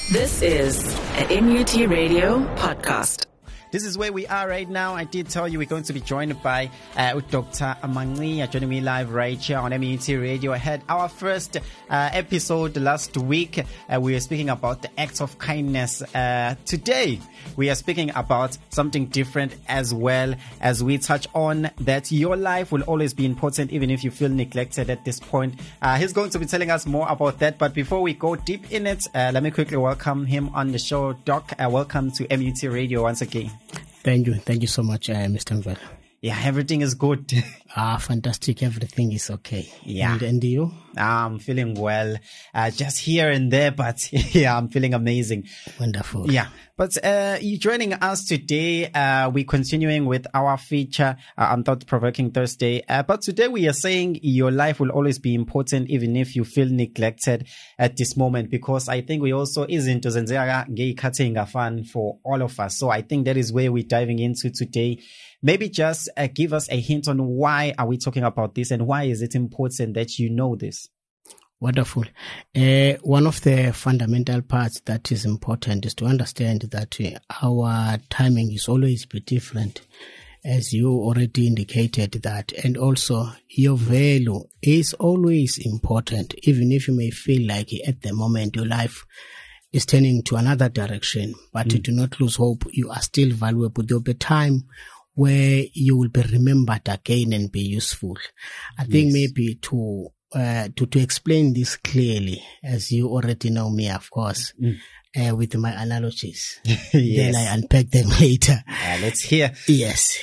This is an MUT Radio podcast. This is where we are right now. I did tell you we're going to be joined by Dr. Amangia joining me live right here on MUT Radio. I had our first episode last week. We were speaking about the acts of kindness. Today, we are speaking about something different as well, as we touch on that your life will always be important even if you feel neglected at this point. He's going to be telling us more about that. But before we go deep in it, let me quickly welcome him on the show. Doc, welcome to MUT Radio once again. Thank you. Thank you so much, Mr. Mvel. Yeah, everything is good. Fantastic. Everything is okay. Yeah. And you? I'm feeling well. Just here and there, but yeah, I'm feeling amazing. Wonderful. Yeah. But you joining us today. We're continuing with our feature on Thought-Provoking Thursday. But today we are saying your life will always be important even if you feel neglected at this moment, because I think we also izinto zenzeka ngeyikhathi engafani for all of us. So I think that is where we're diving into today. Maybe just give us a hint on why are we talking about this and why is it important that you know this? Wonderful. One of the fundamental parts that is important is to understand that our timing is always be different, as you already indicated that, and also your value is always important, even if you may feel like at the moment your life is turning to another direction, but do not lose hope. You are still valuable. There will be time where you will be remembered again and be useful. I think maybe to explain this clearly, as you already know me, of course, with my analogies. Yes. Then I unpack them later. Let's hear. Yes.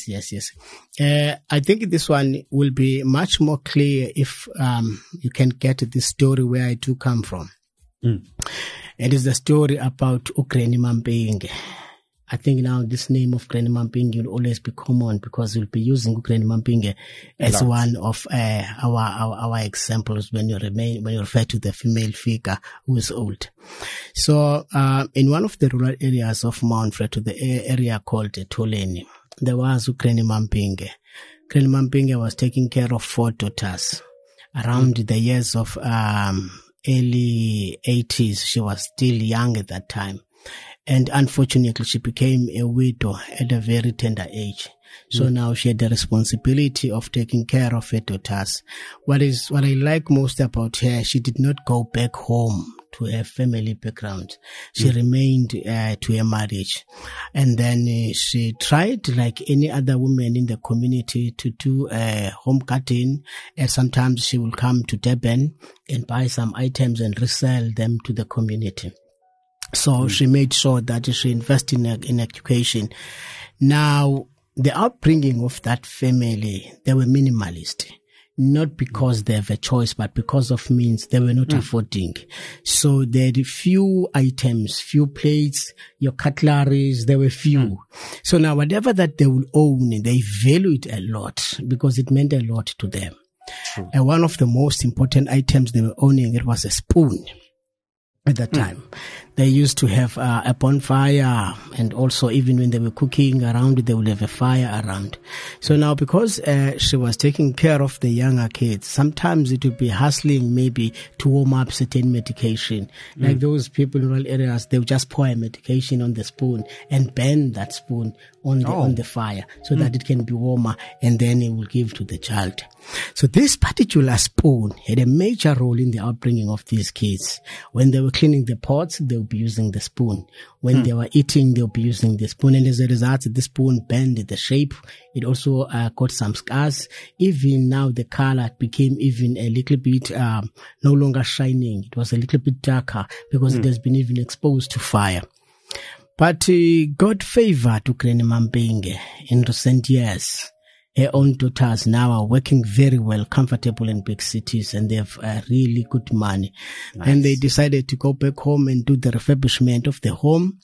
I think this one will be much more clear if you can get the story where I do come from. It is the story about Granny Mampinge. I think now this name of Granny Mampinge will always be common because we'll be using Granny Mampinge as one of our examples when you refer to the female figure who is old. So in one of the rural areas of Mount Freto, the area called Toleni, there was Granny Mampinge. Granny Mampinge was taking care of 4 daughters. Around the years of early 80s, she was still young at that time. And unfortunately, she became a widow at a very tender age. So now she had the responsibility of taking care of her daughters. What I like most about her, she did not go back home to her family background. She remained to her marriage. And then she tried, like any other woman in the community, to do home garden. And sometimes she will come to Durban and buy some items and resell them to the community. So she made sure that she invested in education. Now, the upbringing of that family, they were minimalist. Not because they have a choice, but because of means they were not affording. So there were few items, few plates, your cutleries, there were few. So now whatever that they will own, they value it a lot because it meant a lot to them. And one of the most important items they were owning, it was a spoon. At that time, they used to have a bonfire, and also even when they were cooking around, they would have a fire around. So now, because she was taking care of the younger kids, sometimes it would be hustling maybe to warm up certain medication. Like those people in rural areas, they would just pour a medication on the spoon and burn that spoon on the fire so that it can be warmer, and then it will give to the child. So this particular spoon had a major role in the upbringing of these kids. When they were cleaning the pots, they would be using the spoon. When they were eating, they would be using the spoon. And as a result, the spoon bent the shape. It also got some scars. Even now, the color became even a little bit no longer shining. It was a little bit darker because it has been even exposed to fire. But God favored to Granny Mampinge in recent years. Her own daughters now are working very well, comfortable in big cities, and they have really good money. Nice. And they decided to go back home and do the refurbishment of the home.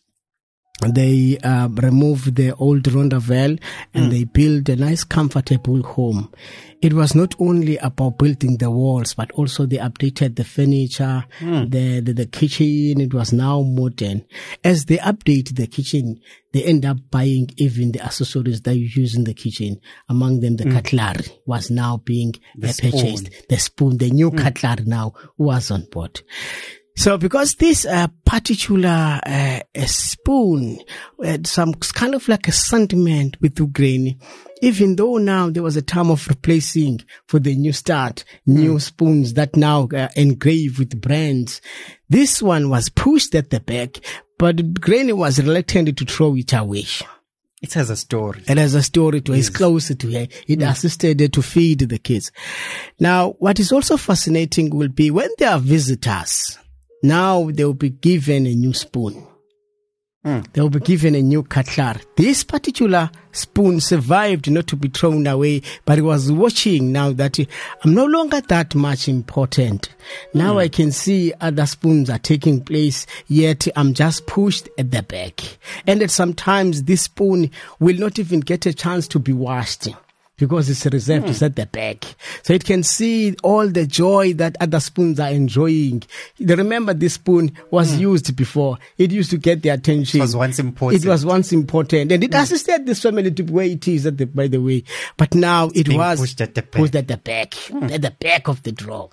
They removed the old Rondavel and they built a nice, comfortable home. It was not only about building the walls, but also they updated the furniture, the kitchen. It was now modern. As they update the kitchen, they end up buying even the accessories that you use in the kitchen. Among them, the cutlery was now being purchased. The spoon, the new cutlery now was on board. So because this particular spoon had some kind of like a sentiment with Granny, even though now there was a time of replacing for the new start, new spoons that now engraved with brands, this one was pushed at the back, but Granny was reluctant to throw it away. It has a story. It has a story to her. It's closer to her. It assisted her to feed the kids. Now, what is also fascinating will be when there are visitors, now they will be given a new spoon. They will be given a new cutler. This particular spoon survived not to be thrown away, but it was watching now that I'm no longer that much important. Now I can see other spoons are taking place, yet I'm just pushed at the back. And that sometimes this spoon will not even get a chance to be washed, because it's reserved to at the back. So it can see all the joy that other spoons are enjoying. Remember, this spoon was used before. It used to get the attention. It was once important. And it assisted this family to where it is, by the way. But now it was pushed at the back. At the back of the drawer.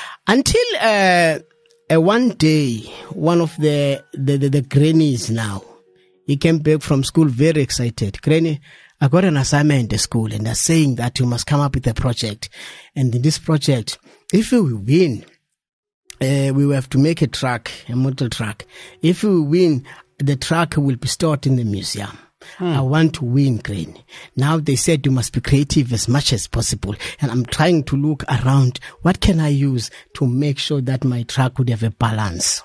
Until one day, one of the grannies now, he came back from school very excited. Granny, I got an assignment at school and they're saying that you must come up with a project. And in this project, if we win, we will have to make a model truck. If we win, the truck will be stored in the museum. I want to win, Granny. Now they said you must be creative as much as possible. And I'm trying to look around. What can I use to make sure that my truck would have a balance?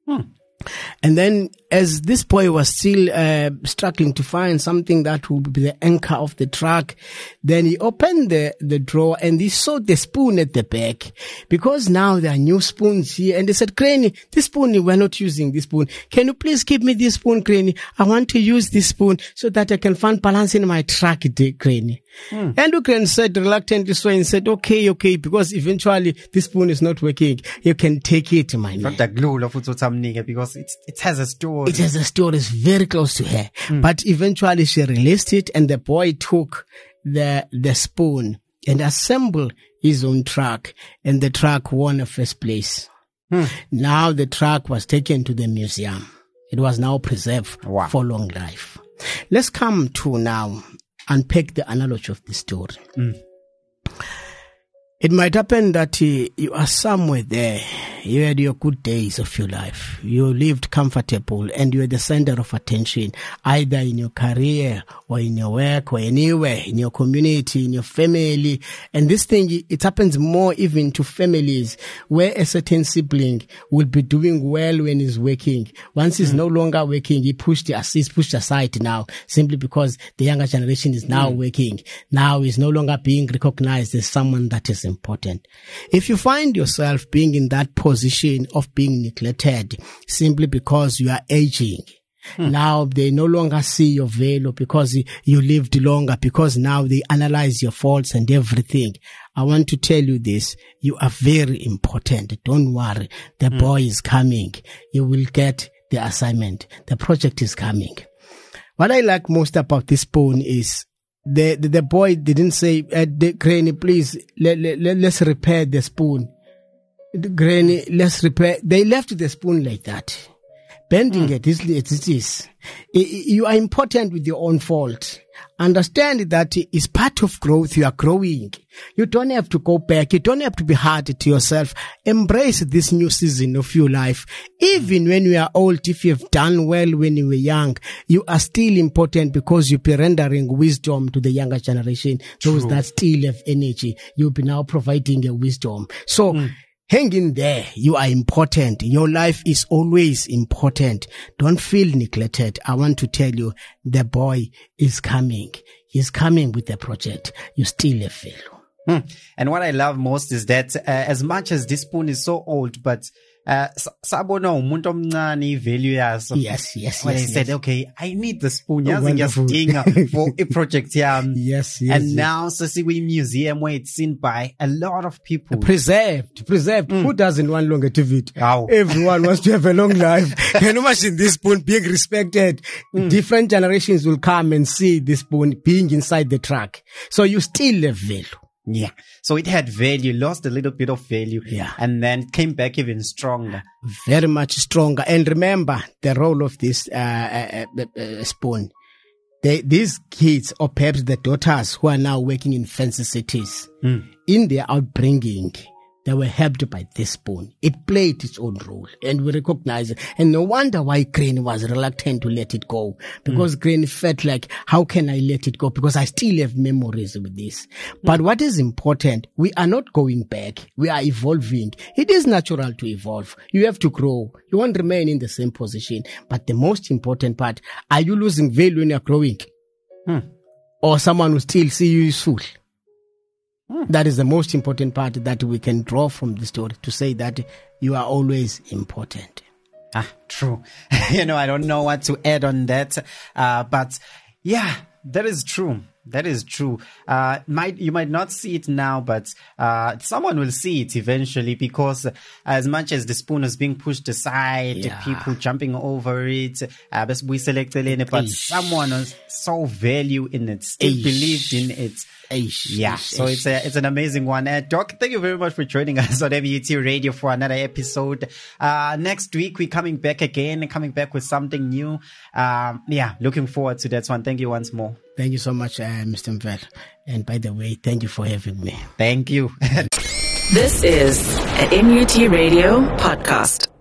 And then as this boy was still struggling to find something that would be the anchor of the truck, then he opened the drawer and he saw the spoon at the back, because now there are new spoons here. And they said, Granny, this spoon, we're not using this spoon. Can you please give me this spoon, Granny? I want to use this spoon so that I can find balance in my truck, Granny. And Granny said reluctantly so and said, okay, because eventually this spoon is not working. You can take it, my man. Because it has a story. It has a story. It's very close to her. But eventually she released it and the boy took the spoon and assembled his own truck, and the truck won a first place. Now the truck was taken to the museum. It was now preserved for long life. Let's come to now unpack the analogy of the story. It might happen that you are somewhere there. You had your good days of your life. You lived comfortable and you are the center of attention, either in your career or in your work or anywhere, in your community, in your family. And this thing, it happens more even to families where a certain sibling will be doing well when he's working. Once he's no longer working, he's pushed aside now, simply because the younger generation is now working. Now he's no longer being recognized as someone that is important. If you find yourself being in that position of being neglected simply because you are aging, now they no longer see your value because you lived longer, because now they analyze your faults and everything. I want to tell you this. You are very important. Don't worry. The boy is coming. You will get the assignment. The project is coming. What I like most about this spoon is the boy didn't say, Granny, please, let's repair the spoon. Granny, let's repair. They left the spoon like that. Bending it is. You are important with your own fault. Understand that it's part of growth. You are growing. You don't have to go back. You don't have to be hard to yourself. Embrace this new season of your life. Even when you are old, if you have done well when you were young, you are still important, because you'll be rendering wisdom to the younger generation. Those that still have energy, you'll be now providing a wisdom. So, hang in there. You are important. Your life is always important. Don't feel neglected. I want to tell you, the boy is coming. He's coming with the project. You still have value. And what I love most is that as much as this spoon is so old, but sabona umuntu omncane value yaso. Yes. When he said, okay, I need the spoon for a project here. Yes. And now, so see, we museum where it's seen by a lot of people. Preserved. Who doesn't want longevity? Everyone wants to have a long life. Can you imagine this spoon being respected? Different generations will come and see this spoon being inside the truck. So you still have value. Yeah. So it had value, lost a little bit of value, and then came back even stronger. Very much stronger. And remember the role of this spoon. These kids, or perhaps the daughters who are now working in fancy cities, in their upbringing, they were helped by this spoon. It played its own role, and we recognize it. And no wonder why Granny was reluctant to let it go, because Granny felt like, how can I let it go? Because I still have memories with this. But what is important, we are not going back. We are evolving. It is natural to evolve. You have to grow. You won't remain in the same position. But the most important part, are you losing value when you're growing? Or someone will still see you useful? That is the most important part that we can draw from the story, to say that you are always important. True. I don't know what to add on that. But yeah, that is true. That is true. You might not see it now, but someone will see it eventually, because as much as the spoon is being pushed aside, people jumping over it, but someone saw value in it, still believed in it. So it's an amazing one. Doc, thank you very much for joining us on MUT Radio for another episode. Next week we're coming back with something new. Looking forward to that one. Thank you once more. Thank you so much, Mr. Mvel. And by the way, thank you for having me. Thank you. This is an MUT Radio podcast.